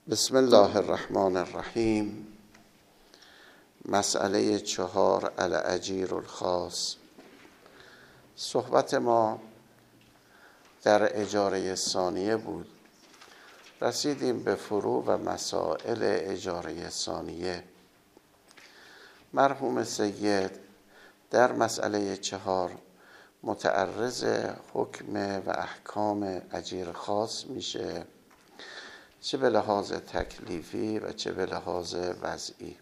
بسم الله الرحمن الرحیم. مسئله 4 الاجیر الخاص. صحبت ما در اجاره ثانیه بود. رسیدیم به فروع و مسائل اجاره ثانیه. مرحوم سید در مسئله 4 متعرض حکم و احکام اجیر خاص میشه، چه به لحاظ تکلیفی و چه به لحاظ وضعی.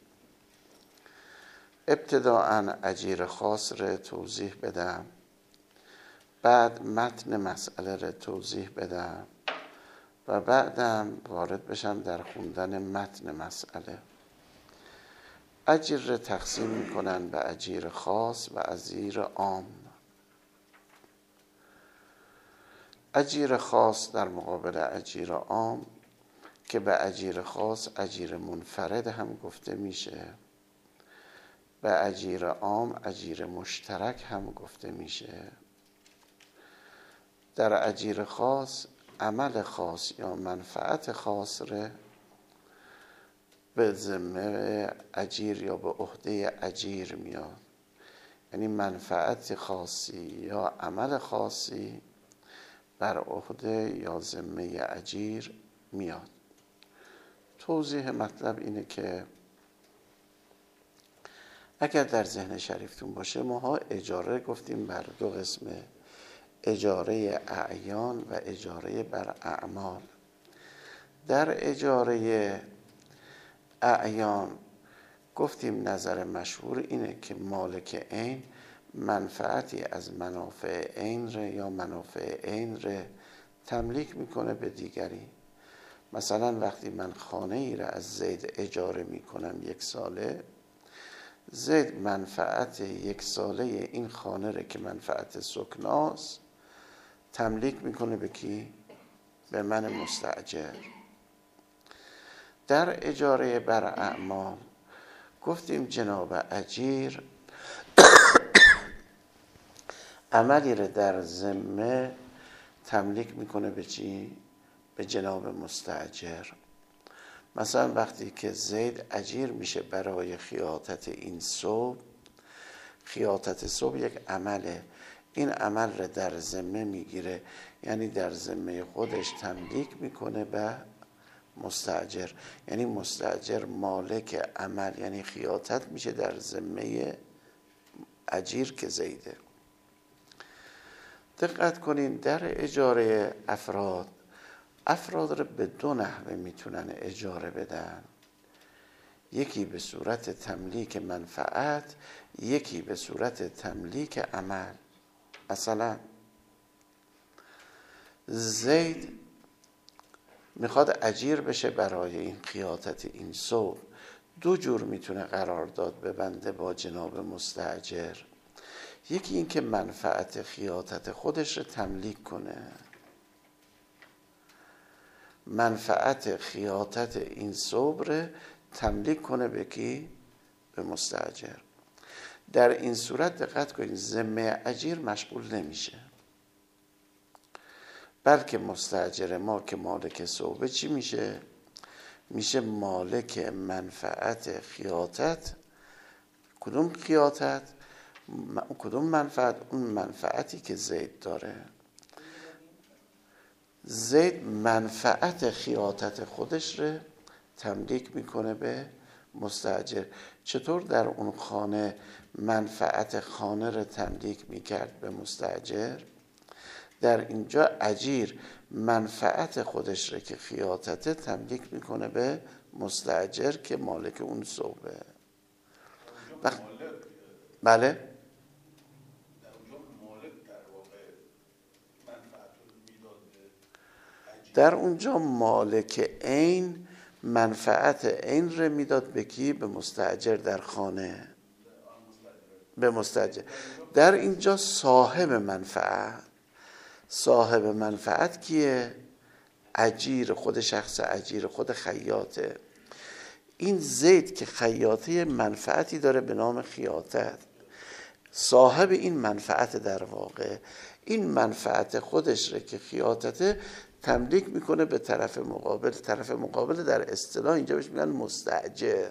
ابتداءً اجیر خاص را توضیح بدم، بعد متن مسئله را توضیح بدم و بعدم وارد بشم در خوندن متن مسئله. اجیر را تقسیم میکنن به اجیر خاص و اجیر عام. اجیر خاص در مقابل اجیر عام که به اجیر خاص اجیر منفرد هم گفته میشه، به اجیر عام اجیر مشترک هم گفته میشه. در اجیر خاص عمل خاص یا منفعت خاص را به ذمه اجیر یا به عهده اجیر میاد، یعنی منفعت خاصی یا عمل خاصی بر عهده یا ذمه اجیر میاد. توضیح مطلب اینه که اگر در ذهن شریفتون باشه، ماها اجاره گفتیم بر دو قسمه: اجاره اعیان و اجاره بر اعمال. در اجاره اعیان گفتیم نظر مشهور اینه که مالک عین منفعتی از منافع عین یا منافع عین تملیک میکنه به دیگری. مثلا وقتی من خانه ای را از زید اجاره میکنم 1 ساله، زید منفعت 1 ساله این خانه را که منفعت سکناست تملیک میکنه به کی؟ به من مستاجر. در اجاره بر اعمال گفتیم جناب اجیر عملی را در ذمه تملیک میکنه به چی؟ به جناب مستاجر. مثلا وقتی که زید اجیر میشه برای خیاطت این ثوب، خیاطت ثوب یک عمله، این عمل را در ذمه میگیره، یعنی در ذمه خودش تملیک میکنه به مستاجر، یعنی مستاجر مالک عمل یعنی خیاطت میشه در ذمه اجیر که زیده. دقت کنین در اجاره افراد را به 2 نحوه میتونن اجاره بدن، یکی به صورت تملیک منفعت، یکی به صورت تملیک عمل. مثلا زید میخواد اجیر بشه برای این خیاطت این ثوب، 2 جور میتونه قرارداد ببنده با جناب مستاجر. یکی این که منفعت خیاطت خودش رو تملیک کنه، منفعت خیاطت این ثوب رو تملیک کنه به کی؟ به مستاجر. در این صورت دقت کنید ذمه اجیر مشغول نمیشه، بلکه مستاجر ما که مالک ثوب چی میشه؟ میشه مالک منفعت خیاطت. کدوم خیاطت؟ کدوم منفعت؟ اون منفعتی که زید داره. زید منفعت خیاطت خودش رو تملیک میکنه به مستاجر. چطور در اون خانه منفعت خانه رو تملیک میکرد به مستاجر، در اینجا اجیر منفعت خودش رو که خیاطته تملیک میکنه به مستاجر که مالک اون ثوبه. بله؟ در اونجا مالک عین منفعت عین رو میداد به کی؟ به مستاجر در خانه، به مستاجر. در اینجا صاحب منفعت کیه؟ اجیر، خود شخص اجیر، خود خیاطه. این زید که خیاطه منفعتی داره به نام خیاطت، صاحب این منفعت در واقع، این منفعت خودش رو که خیاطته تملیک میکنه به طرف مقابل. طرف مقابل در اصطلاح اینجا بهش میگن مستأجر.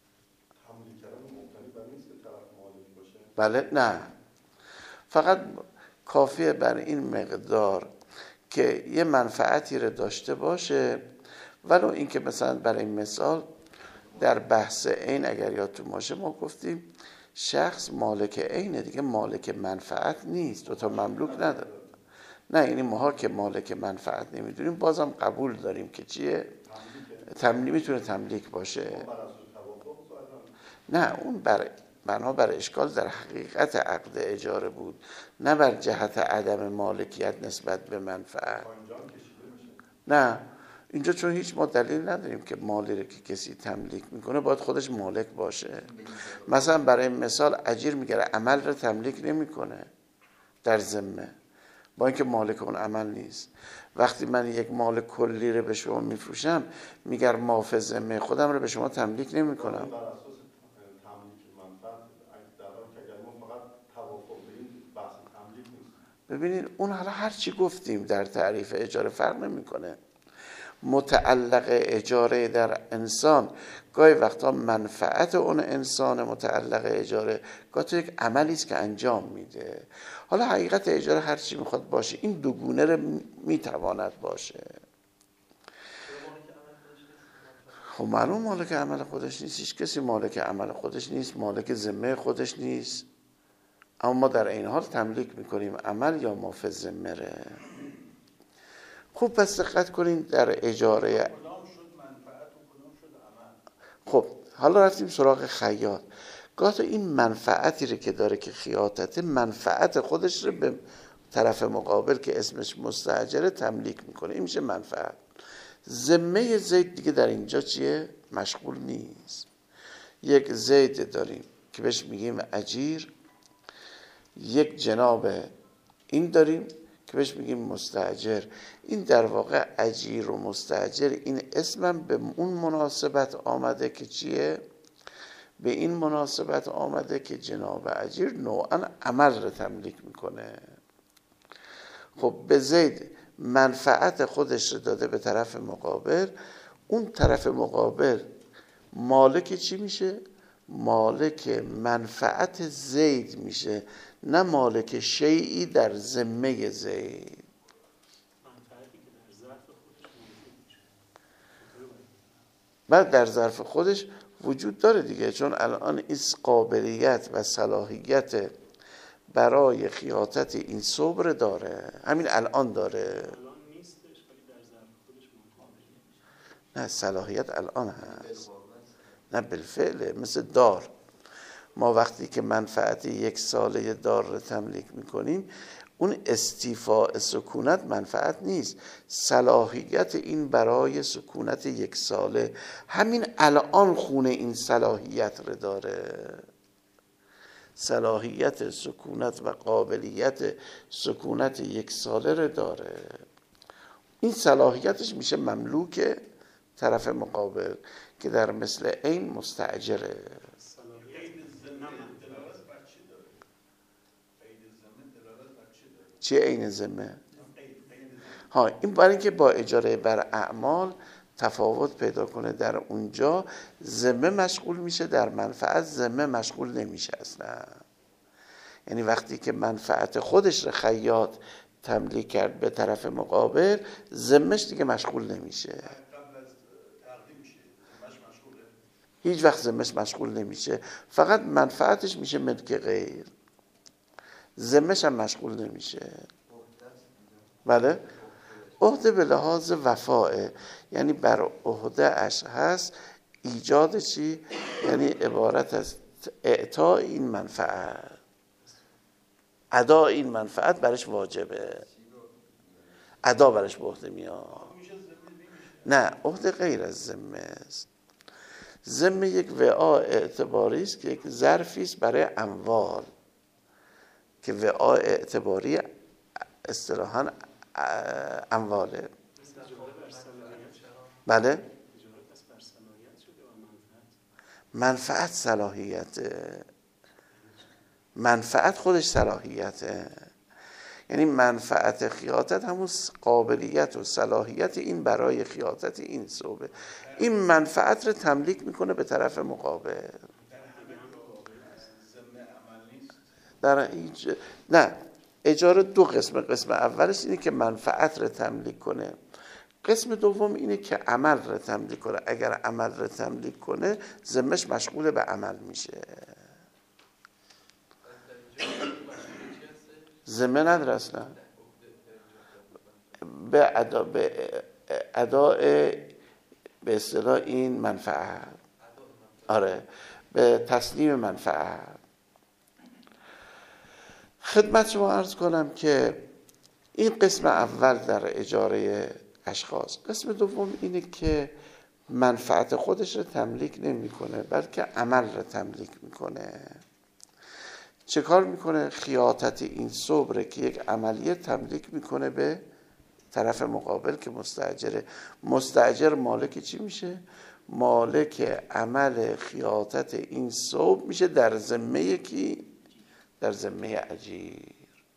بله نه، فقط کافیه بر این مقدار که یه منفعتی رو داشته باشه، ولو اینکه مثلا برای مثال در بحث عین اگر یادتون باشه ما گفتیم شخص مالک عینه دیگه، مالک منفعت نیست، دوتا مملوک نداره. نه یعنی ماها که مالک منفعت نمیدونیم بازم قبول داریم که چیه؟ میتونه تملیک باشه. نه اون بنا بر اشکال در حقیقت عقد اجاره بود، نه بر جهت عدم مالکیت نسبت به منفعت. نه اینجا چون هیچ ما دلیل نداریم که مالی رو که کسی تملیک میکنه باید خودش مالک باشه. مثلا برای مثال اجیر میگره عمل رو تملیک نمیکنه در ذمه، با اینکه مالک اون عمل نیست. وقتی من یک مال کلی رو به شما میفروشم میگر ما فی ذمه خودم رو به شما تملیک نمیکنم. ببینید اون حالا هر چی گفتیم در تعریف اجاره فرق نمیکنه. متعلق اجاره در انسان گاهی وقتا منفعت اون انسان متعلق اجاره، گاهی تو یک عملی است که انجام میده. حالا حقیقت اجاره هر چی میخواد باشه این دو گونه رو میتواند باشه. خب معلوم مالک عمل خودش نیست، هیچ کسی مالک عمل خودش نیست، مالک ذمه خودش نیست، اما ما در این حال تملیک میکنیم عمل یا ما فی ذمه ره. خوب پس دقت کنین در اجاره. خب حالا رفتیم سراغ خیاط. گاه تو این منفعتی رو که داره که خیاطته، منفعت خودش رو به طرف مقابل که اسمش مستاجره تملیک میکنه، این میشه منفعت. ذمه زید دیگه در اینجا چیه؟ مشغول نیست. یک زید داریم که بهش میگیم اجیر، یک جناب این داریم که بهش میگیم مستاجر. این در واقع اجیر و مستاجر این اسمم به اون مناسبت آمده که چیه؟ به این مناسبت آمده که جناب اجیر نوعا عمل رو تملیک میکنه. خب به زید منفعت خودش رو داده به طرف مقابل، اون طرف مقابل مالک چی میشه؟ مالک منفعت زید میشه، نه مالک شیئی در ذمه زید. بعد در ظرف خودش وجود داره دیگه، چون الان این قابلیت و صلاحیت برای خیاطت این صبر داره، همین الان داره. نه صلاحیت الان هست، نه بالفعل. مثل دار، ما وقتی که منفعت یک ساله دار رو تملیک میکنیم اون استیفاء سکونت منفعت نیست، صلاحیت این برای سکونت یک ساله. همین الان خونه این صلاحیت رو داره، صلاحیت سکونت و قابلیت سکونت یک ساله رو داره. این صلاحیتش میشه مملوک طرف مقابل که در مثل عین مستاجره. چیه عین ذمه؟ ها این برای اینکه با اجاره بر اعمال تفاوت پیدا کنه، در اونجا ذمه مشغول میشه، در منفعت ذمه مشغول نمیشه اصلا. یعنی وقتی که منفعت خودش رو خیاط تملیک کرد به طرف مقابل، ذمهش دیگه مشغول نمیشه. هیچ وقت ذمهش مشغول نمیشه، فقط منفعتش میشه ملک غیر، ذمهش هم مشغول نمیشه. بله عهده به لحاظ وفائه، یعنی بر عهده اش هست ایجاد چی؟ یعنی عبارت از اعطاء این منفعت، ادا این منفعت برش واجبه، ادا برش به عهده میاد. نه عهده غیر از ذمه است. ذمه یک وعاء اعتباری است که یک ظرفی است برای اموال، که وعاء اعتباری اصطلاحاً امواله. بله منفعت صلاحیته، منفعت خودش صلاحیته. یعنی منفعت خیاطت همون قابلیت و صلاحیت این برای خیاطت این ثوبه. این منفعت رو تملیک میکنه به طرف مقابل. در نه، اجاره دو قسمه. قسم اولش اینه که منفعت رو تملیک کنه، قسم دوم اینه که عمل رو تملیک کنه. اگر عمل رو تملیک کنه ذمش مشغول به عمل میشه، ذمه نداره اصلا به اداء به اصطلاح این منفعت. آره، به تسلیم منفعت. خدمت شما عرض کنم که این قسم اول در اجاره اشخاص. قسم دوم اینه که منفعت خودش رو تملیک نمیکنه بلکه عمل رو تملیک میکنه. چه کار میکنه؟ خیاطت این ثوب که یک عملیه تملیک میکنه به طرف مقابل که مستاجره. مستاجر مالک چی میشه؟ مالک عمل خیاطت این ثوب میشه در ذمه کی؟ در ذمه اجیر.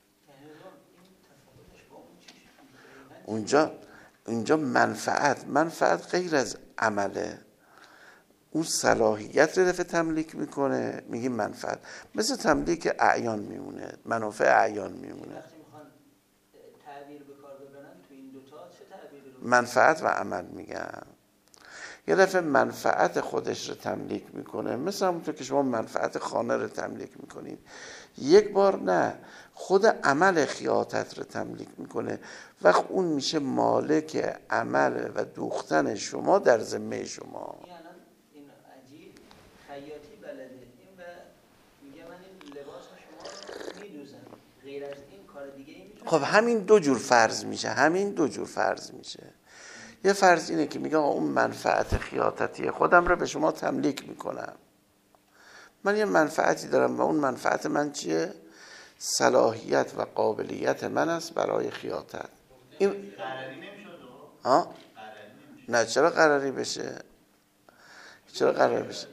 اونجا منفعت غیر از عمله، اون صلاحیت رو دفعه تملیک میکنه، میگیم منفعت. مثل تملیک اعیان میمونه، منافع اعیان میمونه. وقتی میخوان تعبیر به کار ببرن تو این دوتا چه تعبیری رو؟ منفعت و عمل میگن. یه دفعه منفعت خودش رو تملیک میکنه، مثل همونطور که شما منفعت خانه رو تملیک میکنید. یک بار نه، خود عمل خیاطت رو تملیک میکنه، وقت اون میشه مالک عمل و دوختن شما در ذمه شما. این الان این اجیر خیاطی بلده، این و میگه من این لباس شما میدوزم، غیر از این کار دیگه ای میتونه. خب همین دو جور فرض میشه. یه فرض اینه که میگه اون منفعت خیاطتی خودم رو به شما تملیک میکنم. من یه منفعتی دارم و اون منفعت من چیه؟ صلاحیت و قابلیت من است برای خیاطت. این قراری نمیشد؟ ها؟ نه، چرا قراری بشه؟ چرا قراری بشه؟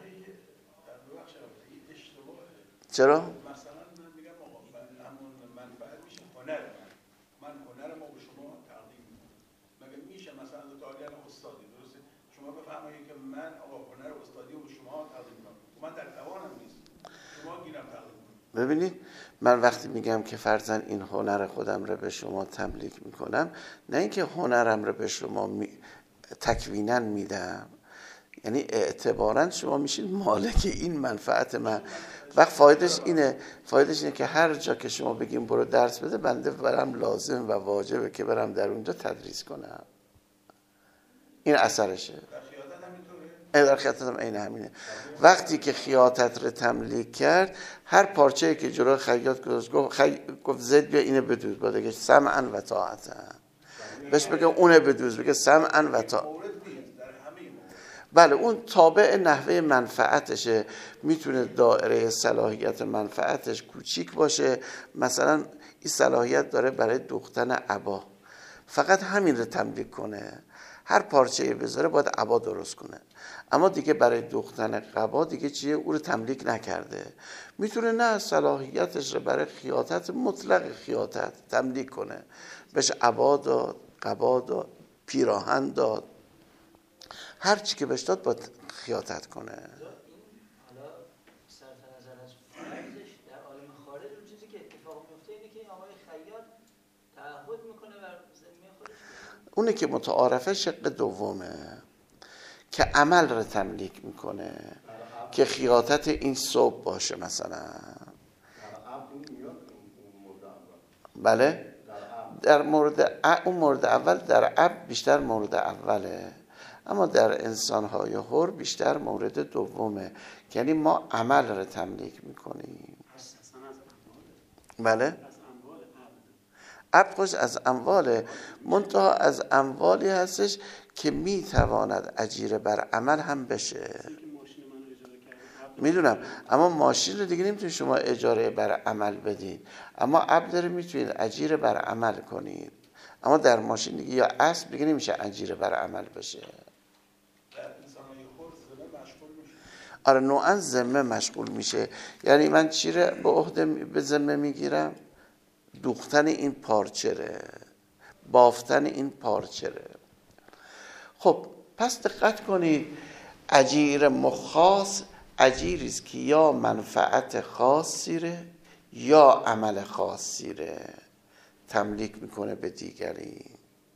چرا؟ مثلا من میگم آقا همون منفعت میشه هنر من هنرم رو به شما تقدیم میکنم. مگه میشه مثلا دو تا عالم استادی درسته شما بفرمایید که من آقا هنر استادی رو به شما تقدیم میکنم، من در توانم نیست، شما گیرم تقدیم میکنم. ببینید، من وقتی میگم که فرضاً این هنر خودم رو به شما تملیک میکنم، نه اینکه هنرم رو به شما تکویناً میدم، یعنی اعتباراً شما میشید مالک این منفعت من. وقت فایدش اینه که هر جا که شما بگیم برو درس بده، بنده برم لازم و واجبه که برم در اونجا تدریس کنم. این اثرشه. در خیاطت هم عین همینه. وقتی که خیاطت رو تملیک کرد، هر پارچه‌ای که جلوی خیاط گفت زید بیا اینو بدوز، باید بگه سمعا و طاعتا، بهش بگه اونه بدوز، بگه سمعا و طاعتا. بله، اون تابع نحوه منفعتشه. میتونه دایره صلاحیت منفعتش کوچیک باشه. مثلا این صلاحیت داره برای دوختن عبا، فقط همین رو تملیک کنه. هر پارچه‌ای بذاره باید عبا درست کنه، اما دیگه برای دوختن قبا دیگه چیه؟ او رو تملیک نکرده. میتونه نه، صلاحیتش رو برای خیاطت، مطلق خیاطت تملیک کنه، بهش عبا داد، قبا داد، پیراهن داد، هر چی که بهش داد باید خیاطت کنه. حالا صرف نظر از فرضش در عالم خارج، اون چیزی که اتفاق میفته اینه که این آقای خیاط تعهد میکنه بر ذمه خودش، اونه که متعارفه شق دومه که عمل رو تملیک میکنه، که خیاطت این ثوب باشه مثلا. بله، در اون مورد اول در عبد بیشتر مورد اوله، اما در انسان‌های حر بیشتر مورد دومه، یعنی ما عمل رو تملیک میکنیم. بله، عبد خوش از امواله، منتها از اموالی هستش که میتواند اجیر بر عمل هم بشه. میدونم، اما ماشین رو دیگه نمیتونید شما اجاره بر عمل بدید، اما عبد رو میتونید اجیر بر عمل کنید. اما در ماشین دیگه یا اسب دیگه نمیشه اجیر بر عمل بشه. آره، نوعا ذمه مشغول میشه. یعنی من چی رو به عهده به ذمه میگیرم؟ دوختن این پارچره، بافتن این پارچره. خب پس دقت کنید، اجیر مخاص اجیری است که یا منفعت خاصی ره یا عمل خاصی ره تملیک میکنه به دیگری.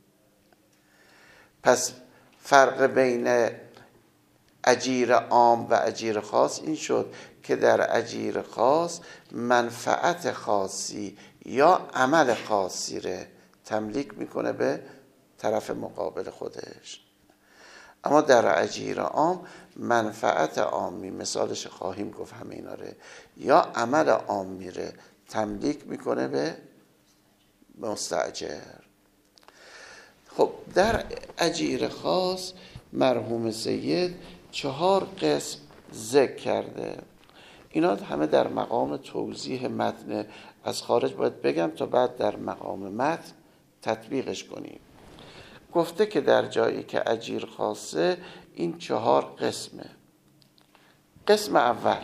پس فرق بین اجیر عام و اجیر خاص این شد که در اجیر خاص منفعت خاصی یا عمل خاصی ره تملیک میکنه به طرف مقابل خودش، اما در اجیر عام منفعت عامی، مثالش خواهیم گفت همه اینا ره، یا عمل عامی ره تملیک میکنه به مستاجر. خب در اجیر خاص مرحوم سید 4 قسم ذکر کرده. اینا همه در مقام توضیح متن، از خارج باید بگم تا بعد در مقام متن تطبیقش کنیم. گفته که در جایی که اجیر خاصه این 4 قسمه. قسم اول،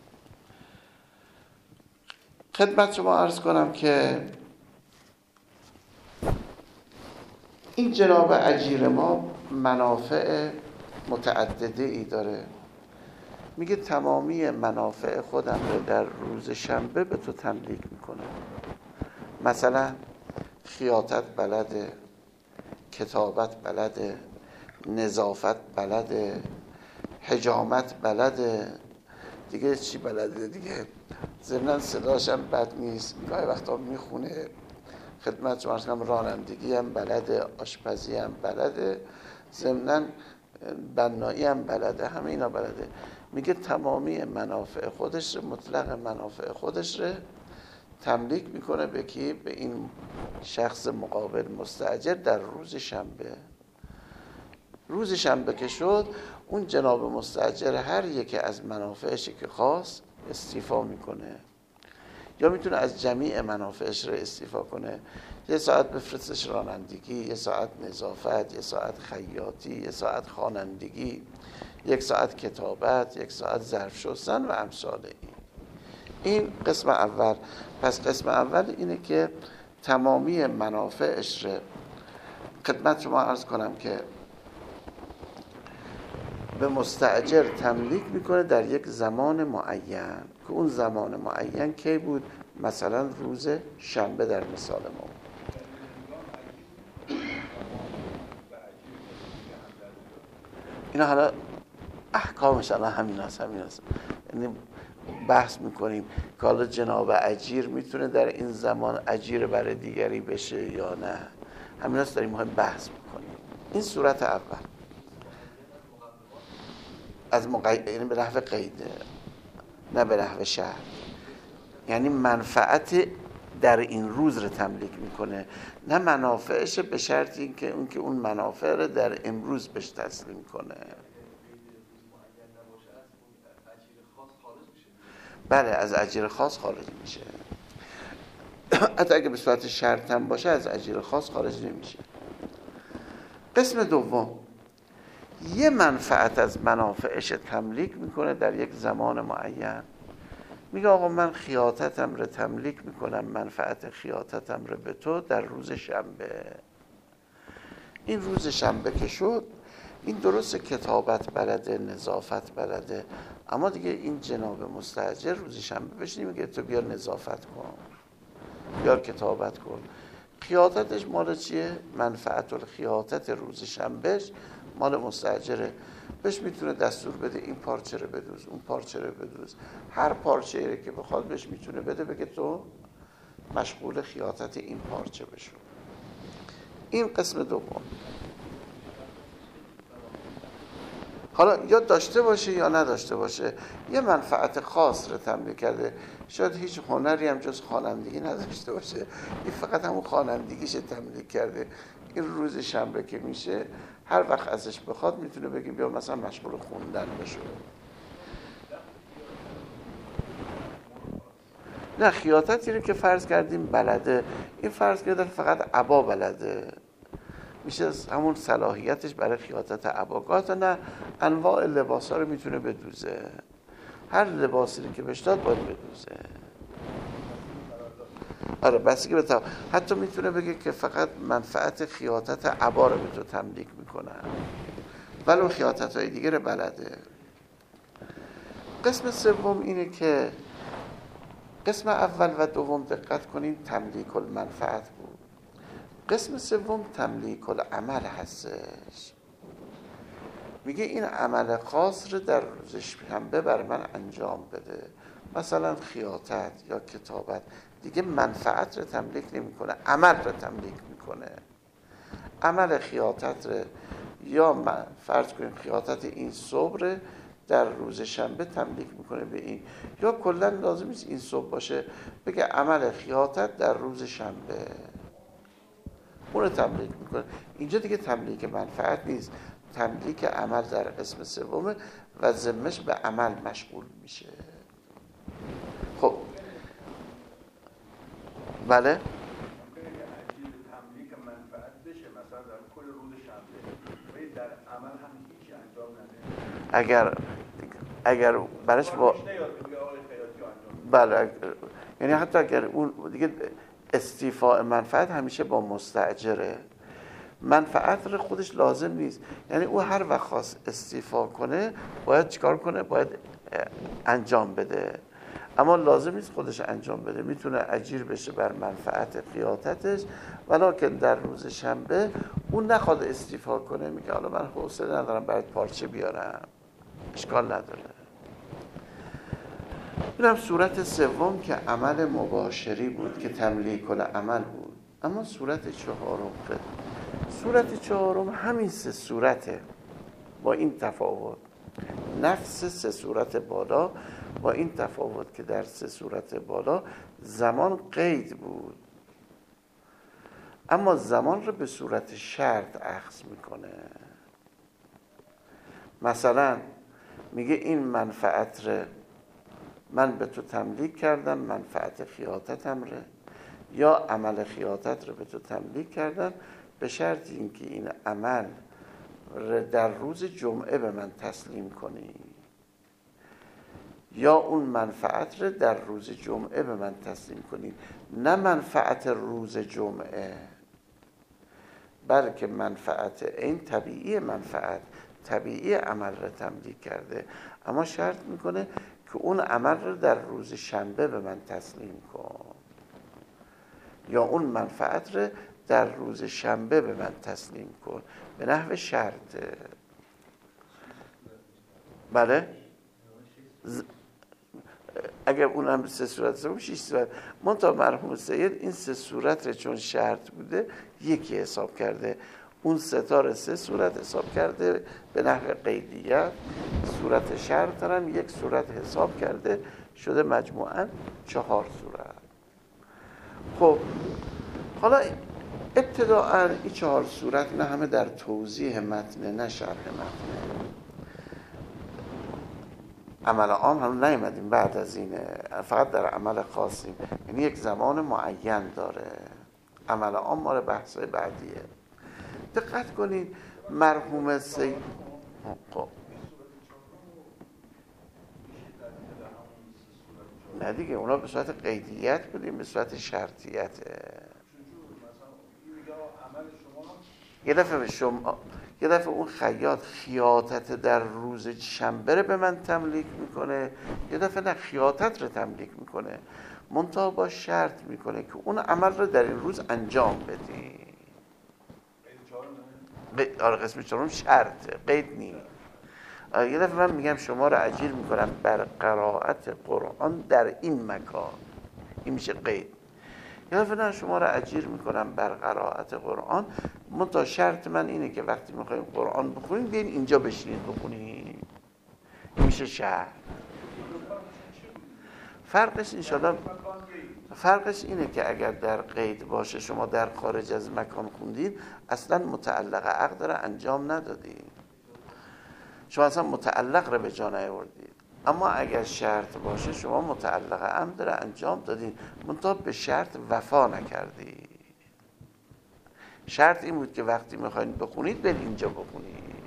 خدمت شما عرض کنم که این جناب اجیر ما منافع متعدده ای داره. میگه تمامی منافع خودم رو در روز شنبه به تو تملیک میکنه. مثلا خیاطت بلده، کتابت بلده، نظافت بلده، حجامت بلده، دیگه چی بلده دیگه؟ ضمناً صداش هم بد نیست، گاهی وقتا میخونه. خدمت شما عرض کنم رانندگی هم بلده، آشپزی هم بلده، ضمناً بنایی هم بلده، همه اینا بلده. میگه تمامی منافع خودش، مطلق منافع خودش رو تملیک میکنه به کی؟ به این شخص مقابل مستاجر در روز شنبه. روز شنبه که شد، اون جناب مستاجر هر یکی از منافعش که خواست استیفا میکنه، یا میتونه از جمیع منافعش رو استیفا کنه. یه ساعت بفرستش رانندگی، یه ساعت نظافت، یه ساعت خیاطی، یه ساعت خوانندگی، 1 ساعت کتابت، 1 ساعت ظرف شستن و امثال این قسم اول. پس قسم اول اینه که تمامی منافعش رو خدمت شما عرض کنم که به مستاجر تملیک میکنه در یک زمان معین، که اون زمان معین کی بود؟ مثلا روز شنبه در مثال ما. اینا حالا احکامش الان همین هست. یعنی بحث میکنیم که حالا جناب اجیر میتونه در این زمان اجیر برای دیگری بشه یا نه. همین هست داریم بحث میکنیم. این صورت اول از یعنی به نحو قیده، نه به نحو شرط. یعنی منفعت در این روز رو تملیک میکنه، نه منافعش به شرط اینکه اون منافع رو در امروز بهش تسلیم کنه. بله، از اجیر خاص خارج میشه. حتی اگه به صورت شرط هم باشه از اجیر خاص خارج نمیشه. قسم دوم، یه منفعت از منافعش تملیک میکنه در یک زمان معین. میگه آقا من خیاطتم رو تملیک میکنم، منفعت خیاطتم رو به تو در روز شنبه. این روز شنبه که شد، این درست کتابت بلده، نظافت بلده، اما دیگه این جناب مستاجر روز شنبه بهش نمیگه تو بیا نظافت کن، بیا کتابت کن. خیاطتش مال چیه؟ منفعت الخیاطت روز شنبهش مال مستاجره. بهش میتونه دستور بده این پارچه رو بدوز، اون پارچه رو بدوز، هر پارچه رو که بخواد بهش میتونه بده، بگه تو مشغول خیاطت این پارچه بشو. این قسم دوم. حالا یا داشته باشه یا نداشته باشه، یه منفعت خاص رو تملیک کرده. شاید هیچ هنری هم جز خوانندگی نداشته باشه، این فقط همون خوانندگیش تملیک کرده. این روز شنبه که میشه، هر وقت ازش بخواد میتونه بگه بیا مثلا مشغول خوندن بشو. نه، خیاطتی رو که فرض کردیم بلده، این فرض کردن فقط عبا بلده، میشه همون صلاحیتش برای خیاطت عباگات. نه، انواع لباس ها رو میتونه بدوزه، هر لباسی رو که بهش داد باید بدوزه. آره بستگی به حتی میتونه بگه که فقط منفعت خیاطت عبا رو به تو تملیک میکنن، ولو خیاطت های دیگه رو بلده. قسم سوم اینه که قسم اول و دوم دقت کنین تملیک المنفعت بود، قسم سوم تملیک العمل هستش. میگه این عمل خاص رو در روز شنبه بر من انجام بده، مثلا خیاطت یا کتابت، دیگه منفعت رو تملیک نمیکنه، عمل رو تملیک میکنه. عمل خیاطت رو یا فرض کنیم خیاطت این صبح رو در روز شنبه تملیک میکنه به این، یا کلا لازم نیست این صبح باشه، بگه عمل خیاطت در روز شنبه، اون رو تملیک میکنه. اینجا دیگه تملیک منفعت نیست، تملیک عمل در قسم سومه و ذمش به عمل مشغول میشه. خب بله تملیک منفعت بشه مثلا در کل روز شنبه ولی در عمل هم هیچ انجام نده. اگر برش بله، یعنی حتی اگر اون دیگه استیفاء منفعت همیشه با مستاجره، منفعت رو خودش لازم نیست، یعنی او هر وقت خواست استیفا کنه باید چیکار کنه؟ باید انجام بده، اما لازم نیست خودش انجام بده، میتونه اجیر بشه بر منفعت خیاطتش، ولکن در روز شنبه اون نخواد استیفا کنه، میگه حالا من حوصله ندارم برات پارچه بیارم، اشکال نداره. اینم صورت سوم که عمل مباشری بود که تملیک العمل بود. اما صورت چهارم همین سه صورته با این تفاوت، نفس سه صورت بالا با این تفاوت که در سه صورت بالا زمان قید بود، اما زمان رو به صورت شرط اخذ میکنه. مثلا میگه این منفعت رو من به تو تملیک کردم، منفعت خیاطتم رو یا عمل خیاطت رو به تو تملیک کردم، به شرط اینکه این عمل رو در روز جمعه به من تسلیم کنی، یا اون منفعت رو در روز جمعه به من تسلیم کنی، نه منفعت روز جمعه، بلکه منفعت این طبیعی، منفعت طبیعی عمل رو تملیک کرده، اما شرط میکنه که اون عمل رو در روز شنبه به من تسلیم کن، یا اون منفعت رو در روز شنبه به من تسلیم کن، به نحو شرطه. بله؟ اگر اون هم سه صورت سوم 6 صورت، منتها مرحوم سید این سه صورت رو چون شرط بوده یکی حساب کرده، اون ستاره سه صورت حساب کرده به نحو قیدیت، صورت شرط هم یک صورت حساب کرده، شده مجموعاً 4 صورت. خب حالا ابتداءً این 4 صورت نه همه در توضیح متن نه شرح متن، عمل عام هم نیومدیم بعد از اینه، فقط در عمل خاصیم، یعنی یک زمان معین داره، عمل عام مال بحث‌های بعدیه. دقت کنید مرحوم سید نه دیگه اونا به صورت قیدیت بودیم، به صورت شرطیته. یه دفعه اون خیاط خیاطت در روز شنبه رو به من تملیک میکنه، یه دفعه نه خیاطت رو تملیک میکنه، منتها با شرط میکنه که اون عمل رو در این روز انجام بدی. آره قسم چهارم شرطه، قید نیست. یه دفعه من میگم شما رو اجیر میکنم بر قرائت قرآن در این مکان، این میشه قید. یه دفعه نه شما رو اجیر میکنم بر قرائت قرآن، منتها شرط من اینه که وقتی میخوایم قرآن بخونیم بیاین اینجا بشینید بخونیم، این میشه شرط. فرقش اینه که اگر در قید باشه شما در خارج از مکان خوندید اصلا متعلق عقد رو انجام ندادید، شما اصلا متعلق رو به جا نیاوردید. اما اگر شرط باشه شما متعلق عمد رو انجام دادید، منتها به شرط وفا نکردید. شرط این بود که وقتی میخواین بخونید برید اینجا بخونید.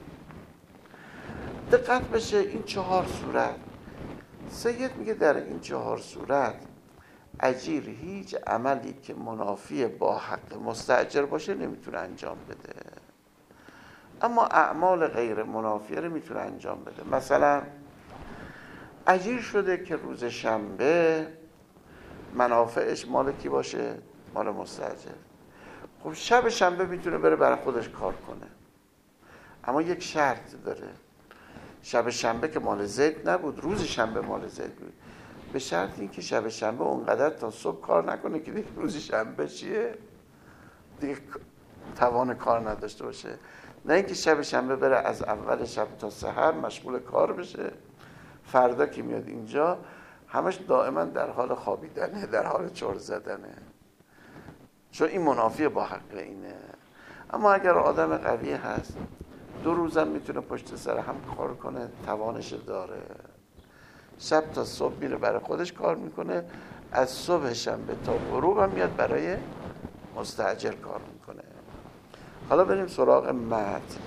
دقت بشه این 4 صورت سید میگه در این 4 صورت اجیر هیچ عملی که منافی با حق مستاجر باشه نمیتونه انجام بده، اما اعمال غیر منافیه رو میتونه انجام بده. مثلا اجیر شده که روز شنبه منافعش مال کی باشه؟ مال مستاجر. خب شب شنبه میتونه بره برای خودش کار کنه، اما یک شرط داره. شب شنبه که مال زید نبود، روز شنبه مال زید بود، به شرط این که شب شنبه اونقدر تا صبح کار نکنه که دیگه روز شنبه چیه؟ دیگه توان کار نداشته باشه. نه اینکه شب شنبه بره از اول شب تا سحر مشغول کار بشه، فردا که میاد اینجا همش دائما در حال خوابیدنه، در حال چرت زدنه، چون این منافی با حق اینه. اما اگر آدم قوی هست 2 روزم میتونه پشت سر هم کار کنه، توانش داره، شب تا صبح میره برای خودش کار میکنه، از صبح شنبه تا غروب هم میاد برای مستاجر کار میکنه. حالا بریم سراغ متن.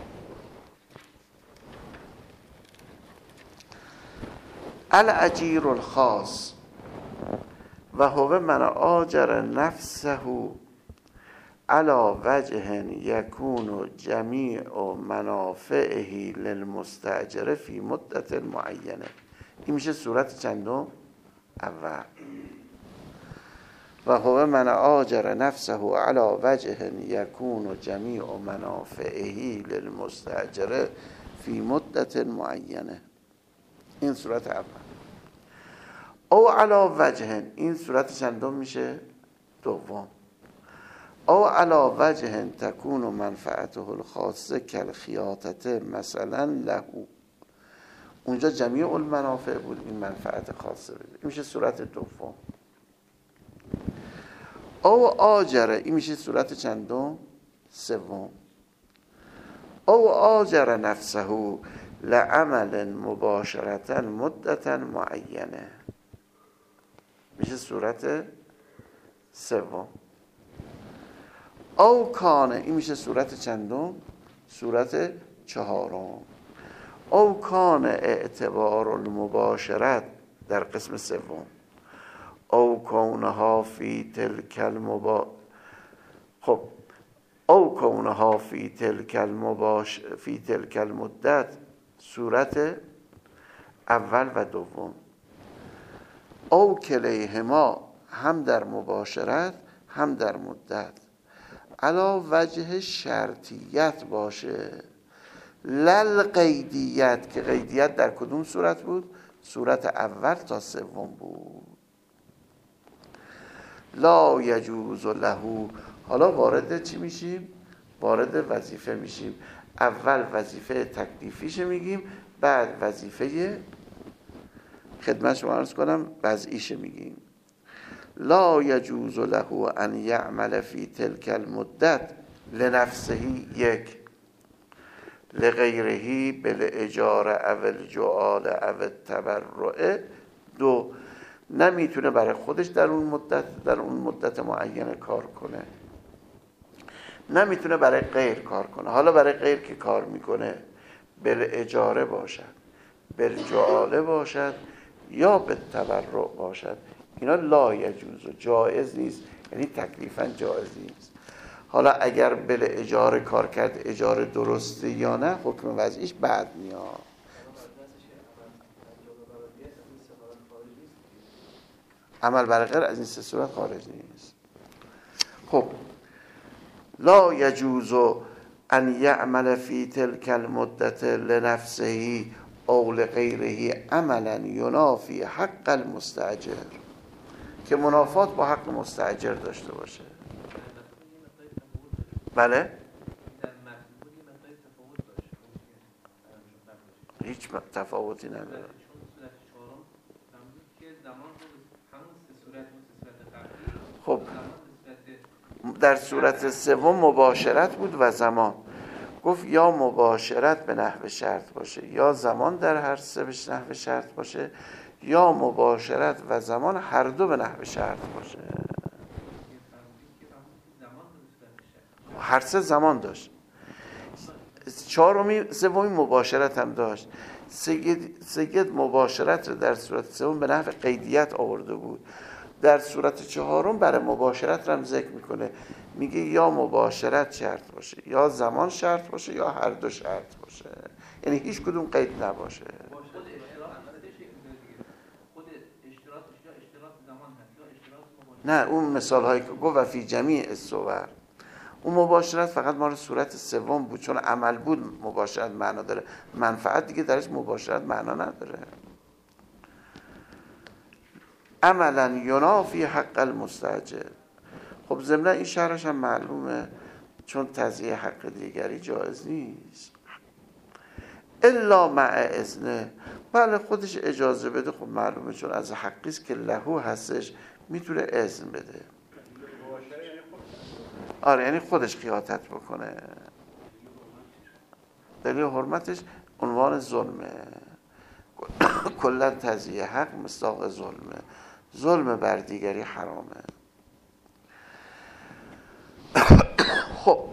الاجیر الخاص و هو من آجر نفسه علی وجه یکون جمیع منافعه للمستاجر فی مدت معینه. این میشه صورت چندم؟ اول. و هو من آجر نفسه علی وجه یکون جمیع منافعه للمستاجر فی مدت معینه. این صورت اول. او علی وجه، این صورت چندم میشه؟ دوم. او علی وجه تکون منفعته الخاصه کالخیاطه مثلا له، اونجا جمیع المنافع بود، این منفعت خاصه بود، این میشه صورت دوم. او آجره، این میشه صورت چندم؟ سوم. او آجر نفسه لعمل مباشرتا مدتا معینه، میشه صورت سوم. او کانه، این میشه صورت چندم؟ صورت چهارم. او کانه اعتبار المباشرت در قسم سوم. او کونها فی تلک خب او کونها فی تلک المدت، صورت اول و دوم. او کلیهما، هم در مباشرت هم در مدت، علا وجه شرطیت باشه، لل قیدیت، که قیدیت در کدوم صورت بود؟ صورت اول تا سوم بود. لا یجوز له، حالا وارد چی میشیم؟ وارد وظیفه میشیم. اول وظیفه تکلیفیش میگیم، بعد وظیفه خدمت شما عرض کنم وضعیش میگیم. لا یجوز له ان یعمل فی تلک المدت لنفسه، یک، لغیره بالاجاره او الجعال او التبرع، دو، نمیتونه برای خودش در اون مدت معینه کار کنه، نمیتونه برای غیر کار کنه. حالا برای غیر که کار میکنه بالاجاره باشد، بالجعاله باشد یا بالتبرع باشد، اینا لا یجوز، جایز نیست، یعنی تکلیفاً جایز نیست. حالا اگر بالاجاره کار کرد اجاره درسته یا نه، حکم وضعیش بعد میاد. عمل برای غیر از این سه صورت خارج نیست. خب لا یجوز ان یعمل فی تلک المدت لنفسه او لغیره عملا ینافی حق المستاجر، که منافات با حق مستاجر داشته باشه. بله؟ هیچ تفاوتی نداره. خب در صورت سوم مباشرت بود و زمان. گفت یا مباشرت به نحو شرط باشه، یا زمان در هر سه به نحو شرط باشه، یا مباشرت و زمان هر دو به نحو شرط باشه. هر سه زمان داشت. سومی مباشرت هم داشت. سید مباشرت رو در صورت سوم به نحو قیدیت آورده بود. در صورت چهارم برای مباشرت هم ذکر میکنه، میگه یا مباشرت شرط باشه، یا زمان شرط باشه، یا هر دو شرط باشه، یعنی هیچ کدوم قید نباشه. نه اون مثال هایی که گفت و فی جمیع الصور، اون مباشرت فقط مال صورت سوم بود، چون عمل بود مباشرت معنا داره، منفعت دیگه درش مباشرت معنا نداره. عملا ینافی حق المستاجر. خب ضمن این شرحش هم معلومه، چون تضییع حق دیگری جایز نیست الا مع اذنه. بله خودش اجازه بده، خب معلومه چون از حقیست که لهو هستش میتونه اذن بده. آره یعنی خودش قیادت بکنه. دلیل حرمتش عنوان ظلمه. کلا تضییع حق مصداق ظلمه، ظلم بر دیگری حرامه. خب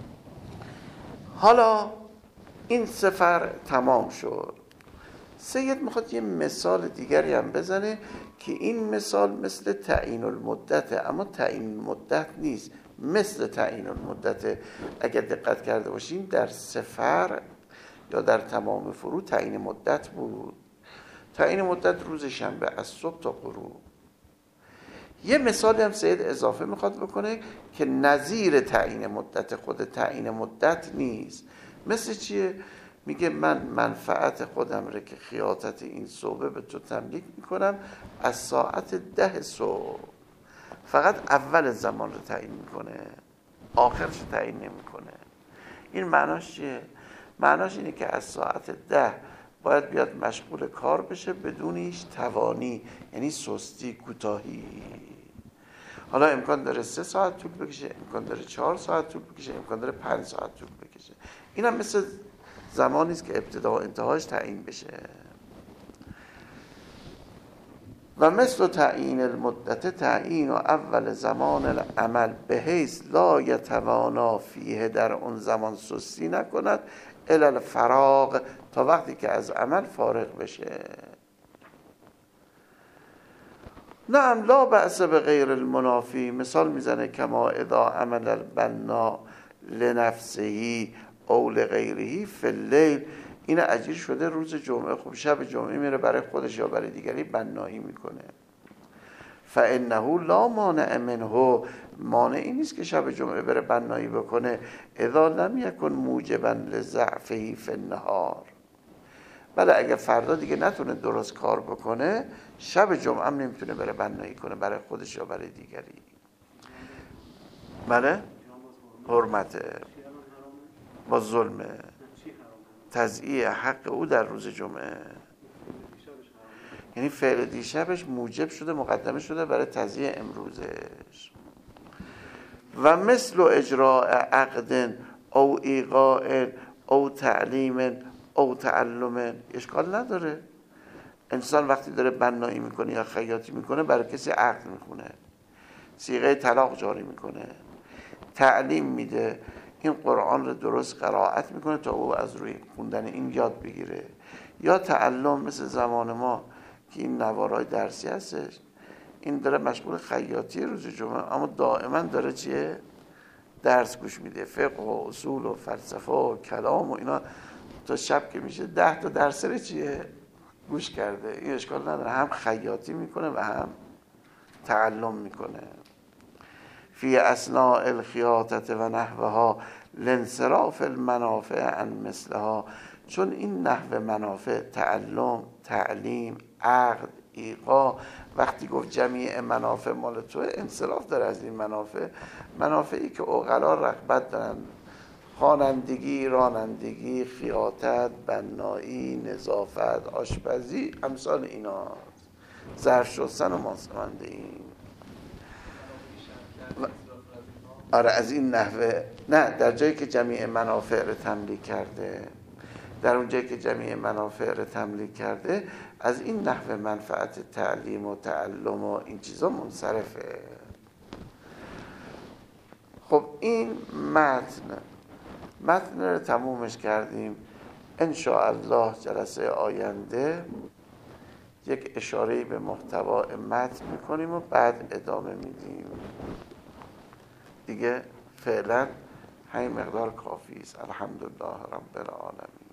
حالا این سفر تمام شد، سید میخواد یه مثال دیگری هم بزنه که این مثال مثل تعیین المدته، اما تعیین مدت نیست، مثل تعیین المدته. اگر دقت کرده باشیم در سفر یا در تمام فروع تعیین مدت بود. تعیین مدت روز شنبه از صبح تا غروب. یه مثالی هم سید اضافه میخواد بکنه که نظیر تعیین مدت خود تعیین مدت نیست. مثل چیه؟ میگه من منفعت خودم رو که خیاطت این صوبه به تو تملیک میکنم از ساعت 10 صبح. فقط اول زمان رو تعیین میکنه، آخرش رو تعیین نمیکنه. این معناش چیه؟ معناش اینه که از ساعت 10 باید بیاد مشغول کار بشه بدون هیچ توانی، یعنی سستی، کوتاهی. حالا امکان داره 3 ساعت طول بکشه، امکان داره 4 ساعت طول بکشه، امکان داره 5 ساعت طول بکشه. این هم مثل زمانی است که ابتدا و انتهاش تعیین بشه. و مثل تعیین المدت تعیین و اول زمان العمل به حیث لا یتوانا فیه، در اون زمان سستی نکند الی الفراغ، تا وقتی که از عمل فارغ بشه. نعم لا بأس به غیر المنافی. مثال میزنه کما اذا عمل البنا لنفسه او لغیره فی اللیل. این اجیر شده روز جمعه، خب شب جمعه میره برای خودش یا برای دیگری بنایی میکنه. فانه لا مانع منه، مانعی نیست که شب جمعه بره بنایی بکنه. اذا لم یکن موجبا لضعفه فی النهار. بله اگه فردا دیگه نتونه درست کار بکنه، شب جمعه هم نمیتونه بره بنایی کنه برای خودش یا برای دیگری. بله حرمته، با ظلمه، تضییع حق او در روز جمعه. یعنی فعل دیشبش موجب شده، مقدمه شده برای تضییع امروزش. و مثل اجراء عقد او ایقاع او تعلیم او تعلم، اشکال نداره. انسان وقتی داره بنایی میکنه یا خیاطی میکنه برای کسی عقد میخونه، صیغه طلاق جاری میکنه، تعلیم میده، این قرآن رو درست قرائت میکنه تا او از روی خوندن این یاد بگیره. یا تعلم مثل زمان ما که این نوارای درسی هستش، این داره مشغول خیاطی روز جمعه، اما دائما داره چیه؟ درس گوش میده، فقه و اصول و فلسفه و کلام و اینا، تا شب که میشه 10 تا درس رو چیه؟ گوش کرده. این اشکال نداره، هم خیاطی میکنه و هم تعلم میکنه. فی اثناء الخیاطه و نحوها لانصراف المنافع عن مثلها، چون این نحو منافع، تعلم، تعلیم، عقد، ایقاع، وقتی گفت جمیع منافع مال تو، انصراف داره از این منافع. منافعی که عقلا رغبت دارن، خوانندگی، رانندگی، خیاطت، بنایی، نظافت، آشپزی، امثال اینا، ظرف شستن و مانند این. آره از این نحوه. نه در جایی که جمیع منافع رو تملیک کرده، در اون جایی که جمیع منافع رو تملیک کرده، از این نحوه منفعت تعلیم و تعلم و این منصرفه. خب این متن رو تمومش کردیم. ان شاء الله جلسه آینده یک اشاره به محتوا متن میکنیم و بعد ادامه میدیم دیگه. فعلا همین مقدار کافی است. الحمدلله رب العالمین.